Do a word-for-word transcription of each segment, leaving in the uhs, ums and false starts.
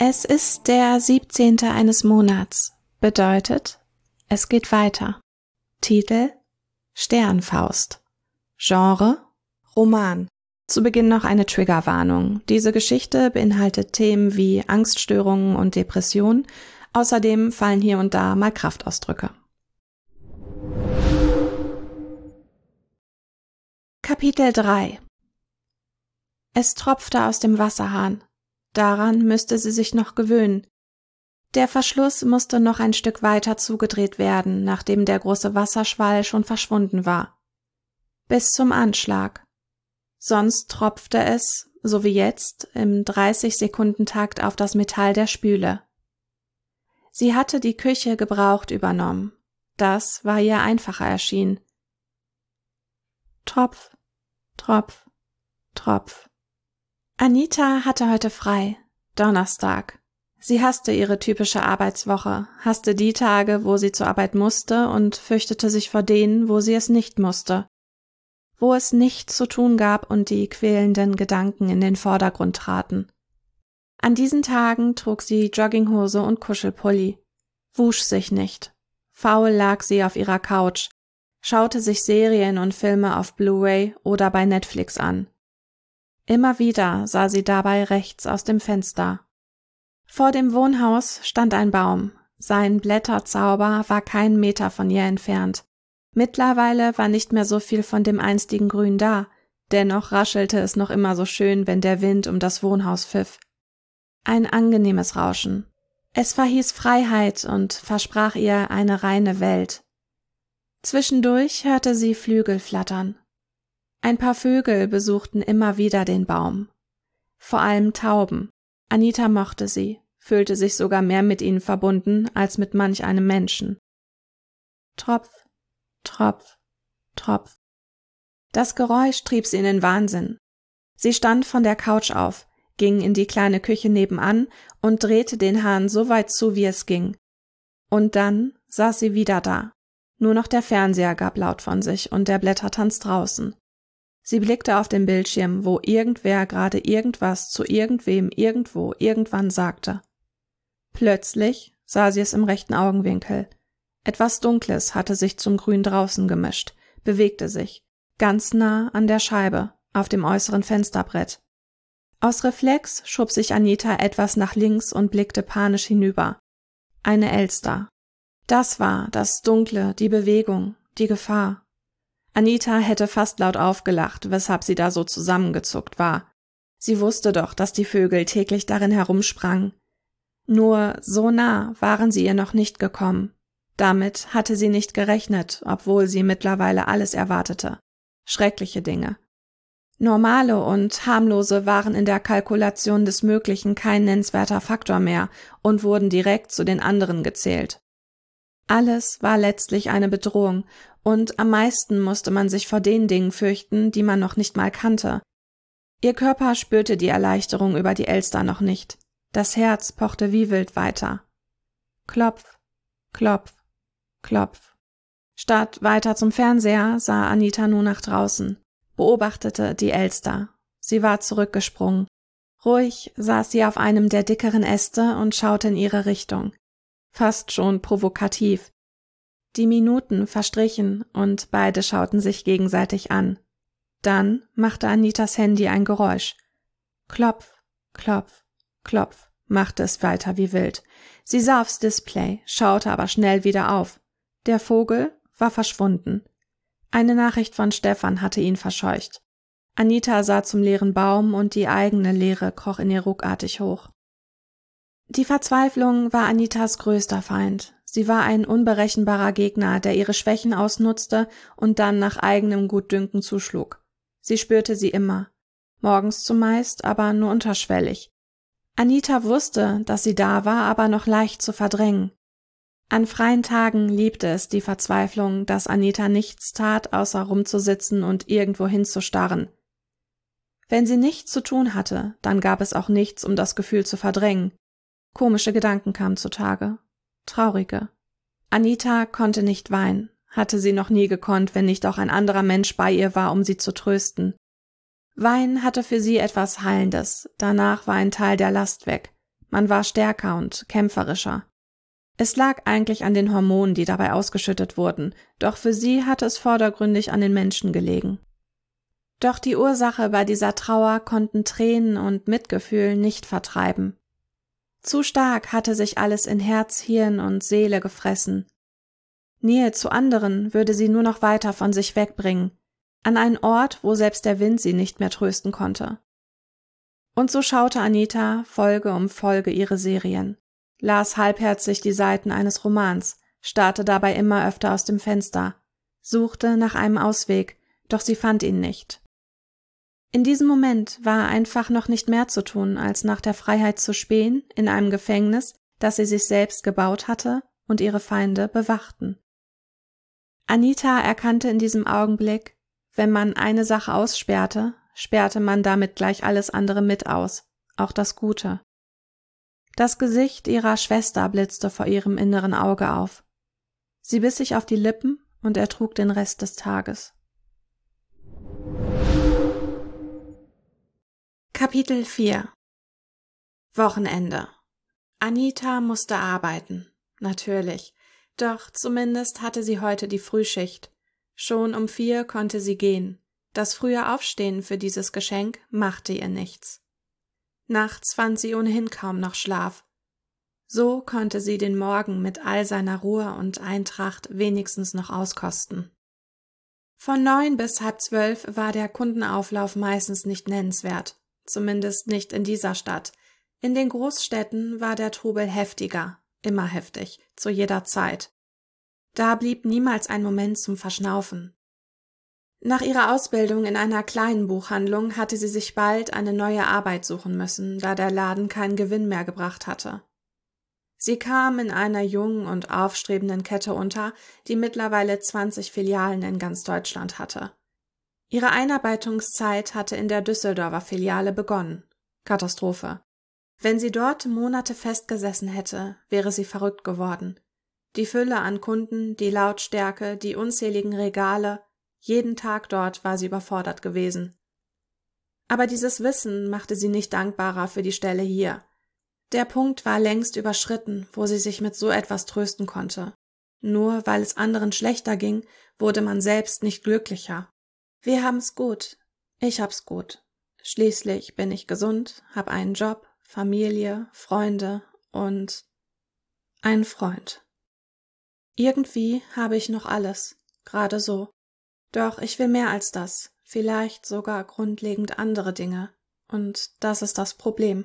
Es ist der siebzehnte eines Monats, bedeutet, es geht weiter. Titel: Sternfaust. Genre: Roman. Zu Beginn noch eine Triggerwarnung. Diese Geschichte beinhaltet Themen wie Angststörungen und Depressionen. Außerdem fallen hier und da mal Kraftausdrücke. Kapitel drei. Es tropfte aus dem Wasserhahn. Daran müsste sie sich noch gewöhnen. Der Verschluss musste noch ein Stück weiter zugedreht werden, nachdem der große Wasserschwall schon verschwunden war. Bis zum Anschlag. Sonst tropfte es, so wie jetzt, im dreißig-Sekunden-Takt auf das Metall der Spüle. Sie hatte die Küche gebraucht übernommen. Das war ihr einfacher erschienen. Tropf, Tropf, Tropf. Anita hatte heute frei, Donnerstag. Sie hasste ihre typische Arbeitswoche, hasste die Tage, wo sie zur Arbeit musste und fürchtete sich vor denen, wo sie es nicht musste, wo es nichts zu tun gab und die quälenden Gedanken in den Vordergrund traten. An diesen Tagen trug sie Jogginghose und Kuschelpulli, wusch sich nicht. Faul lag sie auf ihrer Couch, schaute sich Serien und Filme auf Blu-ray oder bei Netflix an. Immer wieder sah sie dabei rechts aus dem Fenster. Vor dem Wohnhaus stand ein Baum. Sein Blätterzauber war keinen Meter von ihr entfernt. Mittlerweile war nicht mehr so viel von dem einstigen Grün da, dennoch raschelte es noch immer so schön, wenn der Wind um das Wohnhaus pfiff. Ein angenehmes Rauschen. Es verhieß Freiheit und versprach ihr eine reine Welt. Zwischendurch hörte sie Flügel flattern. Ein paar Vögel besuchten immer wieder den Baum. Vor allem Tauben. Anita mochte sie, fühlte sich sogar mehr mit ihnen verbunden als mit manch einem Menschen. Tropf, Tropf, Tropf. Das Geräusch trieb sie in den Wahnsinn. Sie stand von der Couch auf, ging in die kleine Küche nebenan und drehte den Hahn so weit zu, wie es ging. Und dann saß sie wieder da. Nur noch der Fernseher gab laut von sich und der Blättertanz draußen. Sie blickte auf den Bildschirm, wo irgendwer gerade irgendwas zu irgendwem irgendwo irgendwann sagte. Plötzlich sah sie es im rechten Augenwinkel. Etwas Dunkles hatte sich zum Grün draußen gemischt, bewegte sich, ganz nah an der Scheibe, auf dem äußeren Fensterbrett. Aus Reflex schob sich Anita etwas nach links und blickte panisch hinüber. Eine Elster. Das war das Dunkle, die Bewegung, die Gefahr. Anita hätte fast laut aufgelacht, weshalb sie da so zusammengezuckt war. Sie wusste doch, dass die Vögel täglich darin herumsprangen. Nur so nah waren sie ihr noch nicht gekommen. Damit hatte sie nicht gerechnet, obwohl sie mittlerweile alles erwartete. Schreckliche Dinge. Normale und harmlose waren in der Kalkulation des Möglichen kein nennenswerter Faktor mehr und wurden direkt zu den anderen gezählt. Alles war letztlich eine Bedrohung, und am meisten musste man sich vor den Dingen fürchten, die man noch nicht mal kannte. Ihr Körper spürte die Erleichterung über die Elster noch nicht. Das Herz pochte wie wild weiter. Klopf, klopf, klopf. Statt weiter zum Fernseher sah Anita nur nach draußen, beobachtete die Elster. Sie war zurückgesprungen. Ruhig saß sie auf einem der dickeren Äste und schaute in ihre Richtung. Fast schon provokativ. Die Minuten verstrichen und beide schauten sich gegenseitig an. Dann machte Anitas Handy ein Geräusch. Klopf, klopf, klopf, machte es weiter wie wild. Sie sah aufs Display, schaute aber schnell wieder auf. Der Vogel war verschwunden. Eine Nachricht von Stefan hatte ihn verscheucht. Anita sah zum leeren Baum und die eigene Leere kroch in ihr ruckartig hoch. Die Verzweiflung war Anitas größter Feind. Sie war ein unberechenbarer Gegner, der ihre Schwächen ausnutzte und dann nach eigenem Gutdünken zuschlug. Sie spürte sie immer. Morgens zumeist, aber nur unterschwellig. Anita wusste, dass sie da war, aber noch leicht zu verdrängen. An freien Tagen liebte es die Verzweiflung, dass Anita nichts tat, außer rumzusitzen und irgendwo hinzustarren. Wenn sie nichts zu tun hatte, dann gab es auch nichts, um das Gefühl zu verdrängen. Komische Gedanken kamen zutage. Traurige. Anita konnte nicht weinen, hatte sie noch nie gekonnt, wenn nicht auch ein anderer Mensch bei ihr war, um sie zu trösten. Weinen hatte für sie etwas Heilendes, danach war ein Teil der Last weg. Man war stärker und kämpferischer. Es lag eigentlich an den Hormonen, die dabei ausgeschüttet wurden, doch für sie hatte es vordergründig an den Menschen gelegen. Doch die Ursache bei dieser Trauer konnten Tränen und Mitgefühl nicht vertreiben. Zu stark hatte sich alles in Herz, Hirn und Seele gefressen. Nähe zu anderen würde sie nur noch weiter von sich wegbringen, an einen Ort, wo selbst der Wind sie nicht mehr trösten konnte. Und so schaute Anita Folge um Folge ihre Serien, las halbherzig die Seiten eines Romans, starrte dabei immer öfter aus dem Fenster, suchte nach einem Ausweg, doch sie fand ihn nicht. In diesem Moment war einfach noch nicht mehr zu tun, als nach der Freiheit zu spähen in einem Gefängnis, das sie sich selbst gebaut hatte und ihre Feinde bewachten. Anita erkannte in diesem Augenblick, wenn man eine Sache aussperrte, sperrte man damit gleich alles andere mit aus, auch das Gute. Das Gesicht ihrer Schwester blitzte vor ihrem inneren Auge auf. Sie biss sich auf die Lippen und ertrug den Rest des Tages. Kapitel vier Wochenende. Anita musste arbeiten, natürlich, doch zumindest hatte sie heute die Frühschicht. Schon um vier konnte sie gehen. Das frühe Aufstehen für dieses Geschenk machte ihr nichts. Nachts fand sie ohnehin kaum noch Schlaf. So konnte sie den Morgen mit all seiner Ruhe und Eintracht wenigstens noch auskosten. Von neun bis halb zwölf war der Kundenauflauf meistens nicht nennenswert, zumindest nicht in dieser Stadt. In den Großstädten war der Trubel heftiger, immer heftig, zu jeder Zeit. Da blieb niemals ein Moment zum Verschnaufen. Nach ihrer Ausbildung in einer kleinen Buchhandlung hatte sie sich bald eine neue Arbeit suchen müssen, da der Laden keinen Gewinn mehr gebracht hatte. Sie kam in einer jungen und aufstrebenden Kette unter, die mittlerweile zwanzig Filialen in ganz Deutschland hatte. Ihre Einarbeitungszeit hatte in der Düsseldorfer Filiale begonnen. Katastrophe. Wenn sie dort Monate festgesessen hätte, wäre sie verrückt geworden. Die Fülle an Kunden, die Lautstärke, die unzähligen Regale, jeden Tag dort war sie überfordert gewesen. Aber dieses Wissen machte sie nicht dankbarer für die Stelle hier. Der Punkt war längst überschritten, wo sie sich mit so etwas trösten konnte. Nur weil es anderen schlechter ging, wurde man selbst nicht glücklicher. Wir haben's gut. Ich hab's gut. Schließlich bin ich gesund, hab einen Job, Familie, Freunde und einen Freund. Irgendwie habe ich noch alles, gerade so. Doch ich will mehr als das, vielleicht sogar grundlegend andere Dinge. Und das ist das Problem.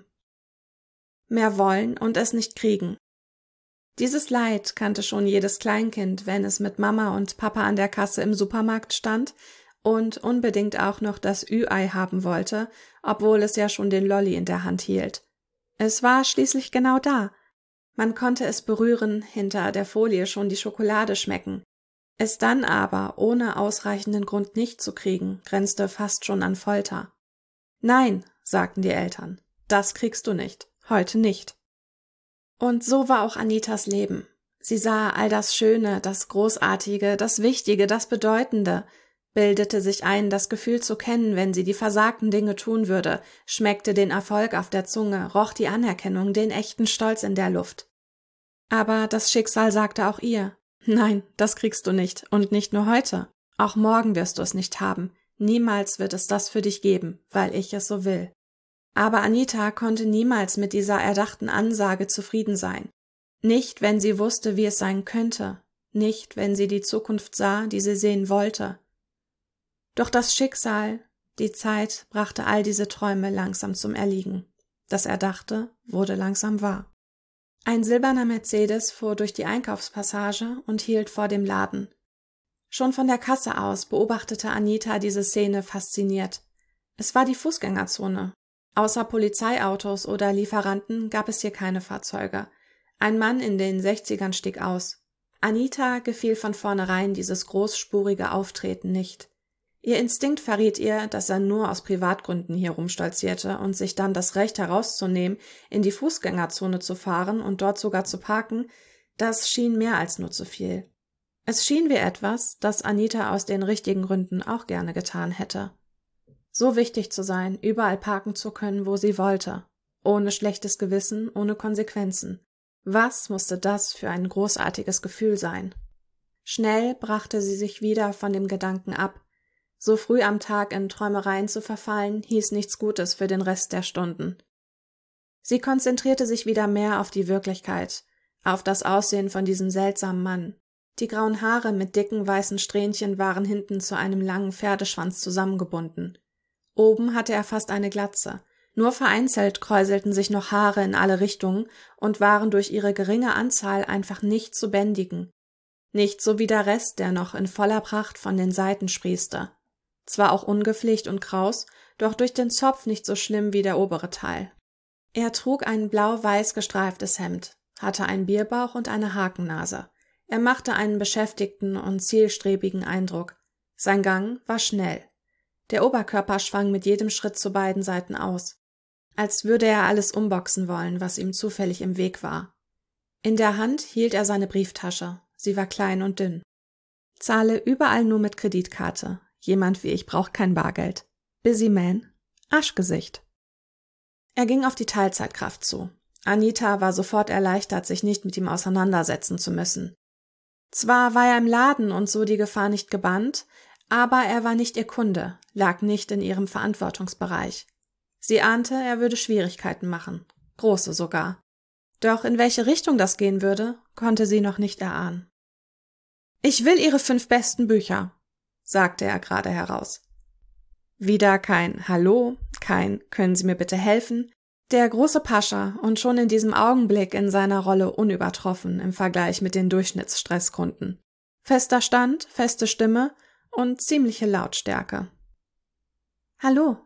Mehr wollen und es nicht kriegen. Dieses Leid kannte schon jedes Kleinkind, wenn es mit Mama und Papa an der Kasse im Supermarkt stand und unbedingt auch noch das Ü-Ei haben wollte, obwohl es ja schon den Lolli in der Hand hielt. Es war schließlich genau da. Man konnte es berühren, hinter der Folie schon die Schokolade schmecken. Es dann aber ohne ausreichenden Grund nicht zu kriegen, grenzte fast schon an Folter. Nein, sagten die Eltern, das kriegst du nicht, heute nicht. Und so war auch Anitas Leben. Sie sah all das Schöne, das Großartige, das Wichtige, das Bedeutende, bildete sich ein, das Gefühl zu kennen, wenn sie die versagten Dinge tun würde, schmeckte den Erfolg auf der Zunge, roch die Anerkennung, den echten Stolz in der Luft. Aber das Schicksal sagte auch ihr, nein, das kriegst du nicht, und nicht nur heute, auch morgen wirst du es nicht haben, niemals wird es das für dich geben, weil ich es so will. Aber Anita konnte niemals mit dieser erdachten Ansage zufrieden sein. Nicht, wenn sie wusste, wie es sein könnte, nicht, wenn sie die Zukunft sah, die sie sehen wollte. Doch das Schicksal, die Zeit brachte all diese Träume langsam zum Erliegen. Das Erdachte wurde langsam wahr. Ein silberner Mercedes fuhr durch die Einkaufspassage und hielt vor dem Laden. Schon von der Kasse aus beobachtete Anita diese Szene fasziniert. Es war die Fußgängerzone. Außer Polizeiautos oder Lieferanten gab es hier keine Fahrzeuge. Ein Mann in den Sechzigern stieg aus. Anita gefiel von vornherein dieses großspurige Auftreten nicht. Ihr Instinkt verriet ihr, dass er nur aus Privatgründen hier rumstolzierte und sich dann das Recht herauszunehmen, in die Fußgängerzone zu fahren und dort sogar zu parken, das schien mehr als nur zu viel. Es schien wie etwas, das Anita aus den richtigen Gründen auch gerne getan hätte. So wichtig zu sein, überall parken zu können, wo sie wollte. Ohne schlechtes Gewissen, ohne Konsequenzen. Was musste das für ein großartiges Gefühl sein? Schnell brachte sie sich wieder von dem Gedanken ab. So früh am Tag in Träumereien zu verfallen, hieß nichts Gutes für den Rest der Stunden. Sie konzentrierte sich wieder mehr auf die Wirklichkeit, auf das Aussehen von diesem seltsamen Mann. Die grauen Haare mit dicken weißen Strähnchen waren hinten zu einem langen Pferdeschwanz zusammengebunden. Oben hatte er fast eine Glatze. Nur vereinzelt kräuselten sich noch Haare in alle Richtungen und waren durch ihre geringe Anzahl einfach nicht zu bändigen. Nicht so wie der Rest, der noch in voller Pracht von den Seiten sprießte. Zwar auch ungepflegt und kraus, doch durch den Zopf nicht so schlimm wie der obere Teil. Er trug ein blau-weiß gestreiftes Hemd, hatte einen Bierbauch und eine Hakennase. Er machte einen beschäftigten und zielstrebigen Eindruck. Sein Gang war schnell. Der Oberkörper schwang mit jedem Schritt zu beiden Seiten aus, als würde er alles umboxen wollen, was ihm zufällig im Weg war. In der Hand hielt er seine Brieftasche. Sie war klein und dünn. Zahle überall nur mit Kreditkarte. Jemand wie ich braucht kein Bargeld. Busy Man. Arschgesicht. Er ging auf die Teilzeitkraft zu. Anita war sofort erleichtert, sich nicht mit ihm auseinandersetzen zu müssen. Zwar war er im Laden und so die Gefahr nicht gebannt, aber er war nicht ihr Kunde, lag nicht in ihrem Verantwortungsbereich. Sie ahnte, er würde Schwierigkeiten machen, große sogar. Doch in welche Richtung das gehen würde, konnte sie noch nicht erahnen. »Ich will Ihre fünf besten Bücher«, sagte er gerade heraus. Wieder kein »Hallo«, kein »Können Sie mir bitte helfen«, der große Pascha und schon in diesem Augenblick in seiner Rolle unübertroffen im Vergleich mit den Durchschnittsstresskunden. Fester Stand, feste Stimme und ziemliche Lautstärke. »Hallo«.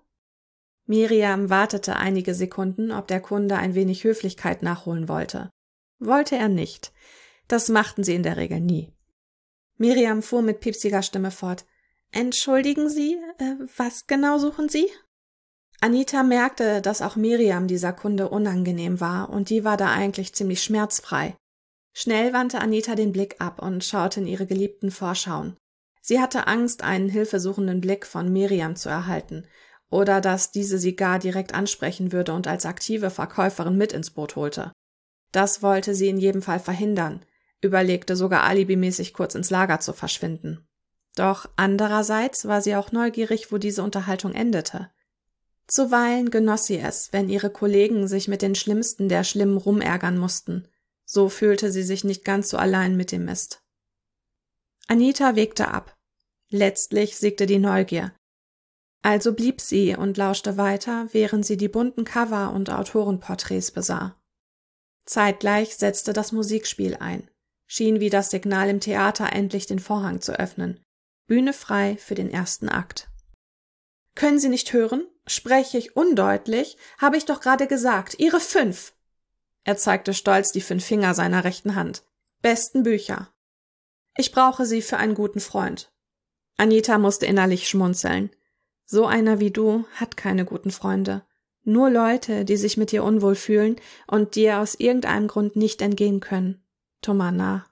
Miriam wartete einige Sekunden, ob der Kunde ein wenig Höflichkeit nachholen wollte. Wollte er nicht. Das machten sie in der Regel nie. Miriam fuhr mit piepsiger Stimme fort. »Entschuldigen Sie, äh, was genau suchen Sie?« Anita merkte, dass auch Miriam dieser Kunde unangenehm war, und die war da eigentlich ziemlich schmerzfrei. Schnell wandte Anita den Blick ab und schaute in ihre geliebten Vorschauen. Sie hatte Angst, einen hilfesuchenden Blick von Miriam zu erhalten, oder dass diese sie gar direkt ansprechen würde und als aktive Verkäuferin mit ins Boot holte. Das wollte sie in jedem Fall verhindern, überlegte sogar alibimäßig kurz ins Lager zu verschwinden. Doch andererseits war sie auch neugierig, wo diese Unterhaltung endete. Zuweilen genoss sie es, wenn ihre Kollegen sich mit den Schlimmsten der Schlimmen rumärgern mussten. So fühlte sie sich nicht ganz so allein mit dem Mist. Anita wägte ab. Letztlich siegte die Neugier. Also blieb sie und lauschte weiter, während sie die bunten Cover und Autorenporträts besah. Zeitgleich setzte das Musikspiel ein, schien wie das Signal im Theater endlich den Vorhang zu öffnen. Bühne frei für den ersten Akt. »Können Sie nicht hören? Spreche ich undeutlich? Habe ich doch gerade gesagt. Ihre fünf!« Er zeigte stolz die fünf Finger seiner rechten Hand. »Besten Bücher. Ich brauche sie für einen guten Freund.« Anita musste innerlich schmunzeln. So einer wie du hat keine guten Freunde. Nur Leute, die sich mit dir unwohl fühlen und dir aus irgendeinem Grund nicht entgehen können. Tomana.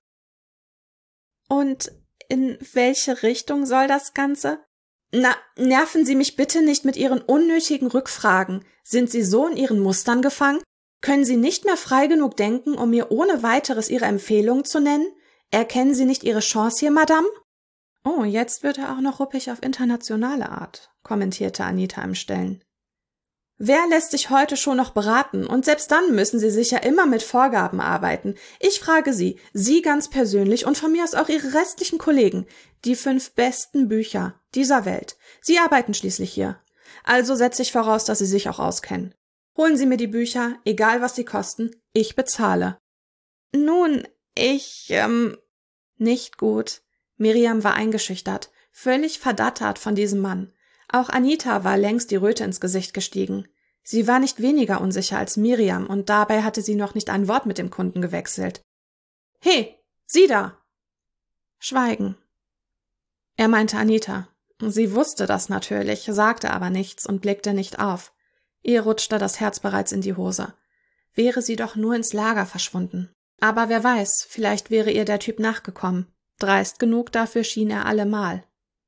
»Und in welche Richtung soll das Ganze?« »Na, nerven Sie mich bitte nicht mit Ihren unnötigen Rückfragen. Sind Sie so in Ihren Mustern gefangen? Können Sie nicht mehr frei genug denken, um mir ohne weiteres Ihre Empfehlungen zu nennen? Erkennen Sie nicht Ihre Chance hier, Madame?« »Oh, jetzt wird er auch noch ruppig auf internationale Art«, kommentierte Anita im Stillen. »Wer lässt sich heute schon noch beraten? Und selbst dann müssen Sie sicher immer mit Vorgaben arbeiten. Ich frage Sie, Sie ganz persönlich und von mir aus auch Ihre restlichen Kollegen, die fünf besten Bücher dieser Welt. Sie arbeiten schließlich hier. Also setze ich voraus, dass Sie sich auch auskennen. Holen Sie mir die Bücher, egal was sie kosten, ich bezahle.« »Nun, ich, ähm...« Nicht gut. Miriam war eingeschüchtert, völlig verdattert von diesem Mann. Auch Anita war längst die Röte ins Gesicht gestiegen. Sie war nicht weniger unsicher als Miriam und dabei hatte sie noch nicht ein Wort mit dem Kunden gewechselt. »He, Sie da!« Schweigen. Er meinte Anita. Sie wusste das natürlich, sagte aber nichts und blickte nicht auf. Ihr rutschte das Herz bereits in die Hose. Wäre sie doch nur ins Lager verschwunden. Aber wer weiß, vielleicht wäre ihr der Typ nachgekommen. Dreist genug dafür schien er allemal.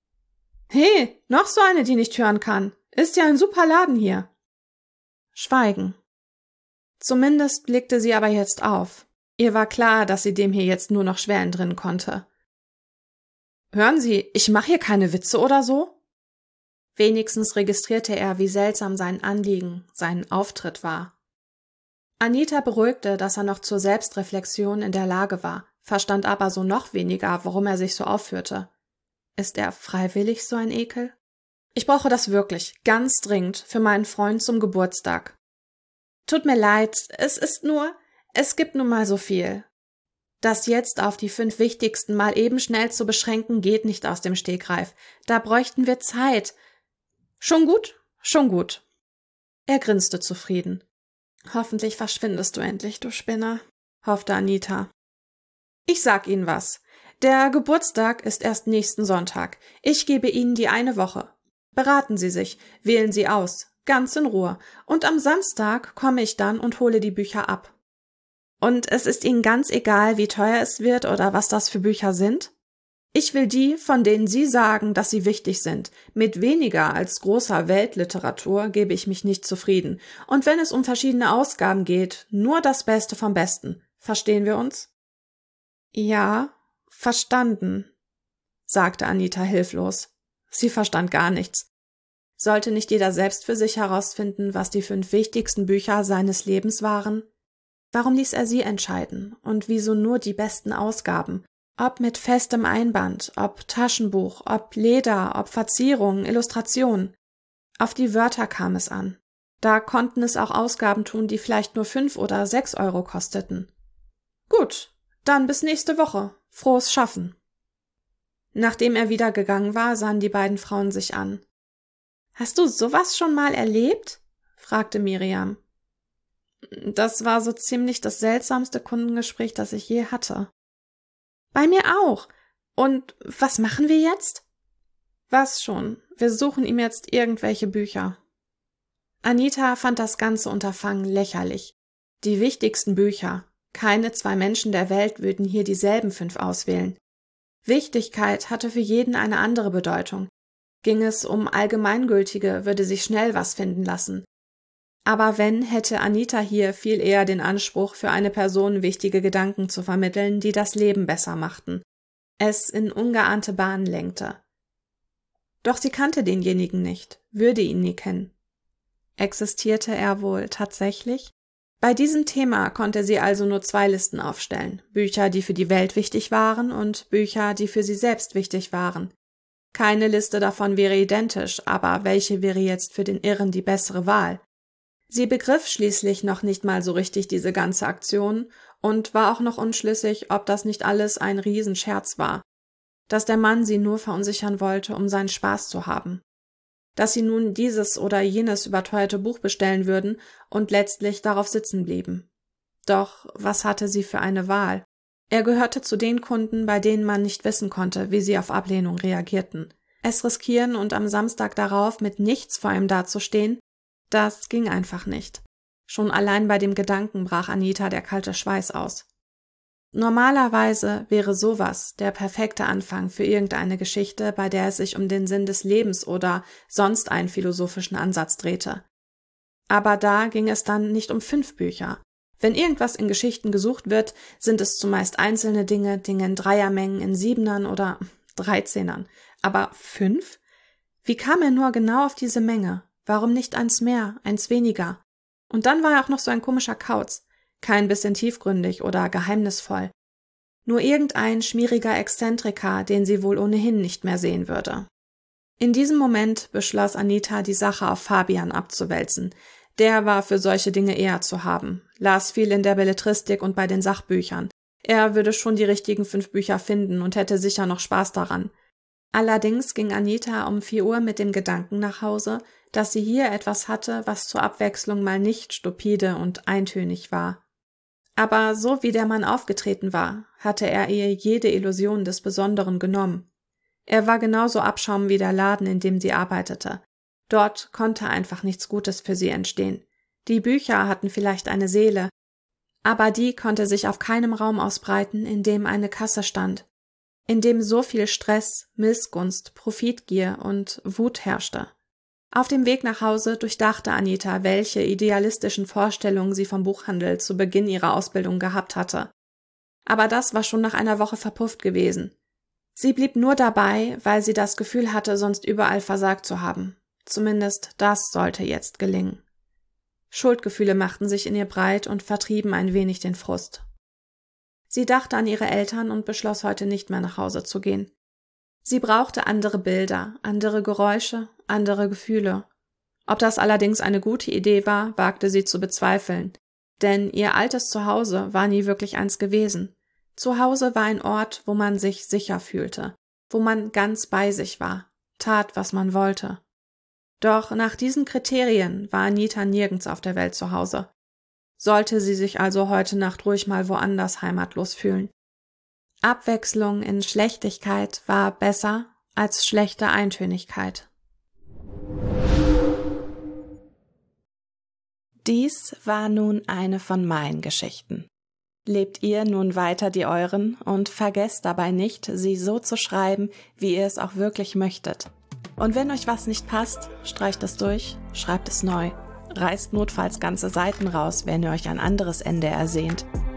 »He, noch so eine, die nicht hören kann. Ist ja ein super Laden hier.« Schweigen. Zumindest blickte sie aber jetzt auf. Ihr war klar, dass sie dem hier jetzt nur noch schwer entrinnen konnte. »Hören Sie, ich mache hier keine Witze oder so?« Wenigstens registrierte er, wie seltsam sein Anliegen, sein Auftritt war. Anita beruhigte, dass er noch zur Selbstreflexion in der Lage war, verstand aber so noch weniger, warum er sich so aufführte. Ist er freiwillig so ein Ekel? »Ich brauche das wirklich, ganz dringend, für meinen Freund zum Geburtstag.« »Tut mir leid, es ist nur, es gibt nun mal so viel.« Das jetzt auf die fünf wichtigsten mal eben schnell zu beschränken, geht nicht aus dem Stegreif. Da bräuchten wir Zeit. »Schon gut, schon gut.« Er grinste zufrieden. »Hoffentlich verschwindest du endlich, du Spinner«, hoffte Anita. »Ich sag Ihnen was. Der Geburtstag ist erst nächsten Sonntag. Ich gebe Ihnen die eine Woche. Beraten Sie sich, wählen Sie aus, ganz in Ruhe. Und am Samstag komme ich dann und hole die Bücher ab. Und es ist Ihnen ganz egal, wie teuer es wird oder was das für Bücher sind? Ich will die, von denen Sie sagen, dass sie wichtig sind. Mit weniger als großer Weltliteratur gebe ich mich nicht zufrieden. Und wenn es um verschiedene Ausgaben geht, nur das Beste vom Besten. Verstehen wir uns?« »Ja, verstanden«, sagte Anita hilflos. Sie verstand gar nichts. Sollte nicht jeder selbst für sich herausfinden, was die fünf wichtigsten Bücher seines Lebens waren? Warum ließ er sie entscheiden? Und wieso nur die besten Ausgaben? Ob mit festem Einband, ob Taschenbuch, ob Leder, ob Verzierungen, Illustrationen. Auf die Wörter kam es an. Da konnten es auch Ausgaben tun, die vielleicht nur fünf oder sechs Euro kosteten. Gut, dann bis nächste Woche. Frohes Schaffen. Nachdem er wieder gegangen war, sahen die beiden Frauen sich an. »Hast du sowas schon mal erlebt?« fragte Miriam. »Das war so ziemlich das seltsamste Kundengespräch, das ich je hatte.« »Bei mir auch. Und was machen wir jetzt?« »Was schon. Wir suchen ihm jetzt irgendwelche Bücher.« Anita fand das ganze Unterfangen lächerlich. Die wichtigsten Bücher. Keine zwei Menschen der Welt würden hier dieselben fünf auswählen. Wichtigkeit hatte für jeden eine andere Bedeutung. Ging es um allgemeingültige, würde sich schnell was finden lassen. Aber wenn, hätte Anita hier viel eher den Anspruch, für eine Person wichtige Gedanken zu vermitteln, die das Leben besser machten, es in ungeahnte Bahnen lenkte. Doch sie kannte denjenigen nicht, würde ihn nie kennen. Existierte er wohl tatsächlich? Bei diesem Thema konnte sie also nur zwei Listen aufstellen, Bücher, die für die Welt wichtig waren und Bücher, die für sie selbst wichtig waren. Keine Liste davon wäre identisch, aber welche wäre jetzt für den Irren die bessere Wahl? Sie begriff schließlich noch nicht mal so richtig diese ganze Aktion und war auch noch unschlüssig, ob das nicht alles ein Riesenscherz war, dass der Mann sie nur verunsichern wollte, um seinen Spaß zu haben. Dass sie nun dieses oder jenes überteuerte Buch bestellen würden und letztlich darauf sitzen blieben. Doch was hatte sie für eine Wahl? Er gehörte zu den Kunden, bei denen man nicht wissen konnte, wie sie auf Ablehnung reagierten. Es riskieren und am Samstag darauf mit nichts vor ihm dazustehen, das ging einfach nicht. Schon allein bei dem Gedanken brach Anita der kalte Schweiß aus. Normalerweise wäre sowas der perfekte Anfang für irgendeine Geschichte, bei der es sich um den Sinn des Lebens oder sonst einen philosophischen Ansatz drehte. Aber da ging es dann nicht um fünf Bücher. Wenn irgendwas in Geschichten gesucht wird, sind es zumeist einzelne Dinge, Dinge in Dreiermengen, in Siebenern oder Dreizehnern. Aber fünf? Wie kam er nur genau auf diese Menge? Warum nicht eins mehr, eins weniger? Und dann war er auch noch so ein komischer Kauz. Kein bisschen tiefgründig oder geheimnisvoll. Nur irgendein schmieriger Exzentriker, den sie wohl ohnehin nicht mehr sehen würde. In diesem Moment beschloss Anita, die Sache auf Fabian abzuwälzen. Der war für solche Dinge eher zu haben, las viel in der Belletristik und bei den Sachbüchern. Er würde schon die richtigen fünf Bücher finden und hätte sicher noch Spaß daran. Allerdings ging Anita um vier Uhr mit dem Gedanken nach Hause, dass sie hier etwas hatte, was zur Abwechslung mal nicht stupide und eintönig war. Aber so wie der Mann aufgetreten war, hatte er ihr jede Illusion des Besonderen genommen. Er war genauso Abschaum wie der Laden, in dem sie arbeitete. Dort konnte einfach nichts Gutes für sie entstehen. Die Bücher hatten vielleicht eine Seele, aber die konnte sich auf keinem Raum ausbreiten, in dem eine Kasse stand, in dem so viel Stress, Missgunst, Profitgier und Wut herrschte. Auf dem Weg nach Hause durchdachte Anita, welche idealistischen Vorstellungen sie vom Buchhandel zu Beginn ihrer Ausbildung gehabt hatte. Aber das war schon nach einer Woche verpufft gewesen. Sie blieb nur dabei, weil sie das Gefühl hatte, sonst überall versagt zu haben. Zumindest das sollte jetzt gelingen. Schuldgefühle machten sich in ihr breit und vertrieben ein wenig den Frust. Sie dachte an ihre Eltern und beschloss, heute nicht mehr nach Hause zu gehen. Sie brauchte andere Bilder, andere Geräusche, andere Gefühle. Ob das allerdings eine gute Idee war, wagte sie zu bezweifeln, denn ihr altes Zuhause war nie wirklich eins gewesen. Zuhause war ein Ort, wo man sich sicher fühlte, wo man ganz bei sich war, tat, was man wollte. Doch nach diesen Kriterien war Anita nirgends auf der Welt zu Hause. Sollte sie sich also heute Nacht ruhig mal woanders heimatlos fühlen. Abwechslung in Schlechtigkeit war besser als schlechte Eintönigkeit. Dies war nun eine von meinen Geschichten. Lebt ihr nun weiter die euren und vergesst dabei nicht, sie so zu schreiben, wie ihr es auch wirklich möchtet. Und wenn euch was nicht passt, streicht es durch, schreibt es neu, reißt notfalls ganze Seiten raus, wenn ihr euch ein anderes Ende ersehnt.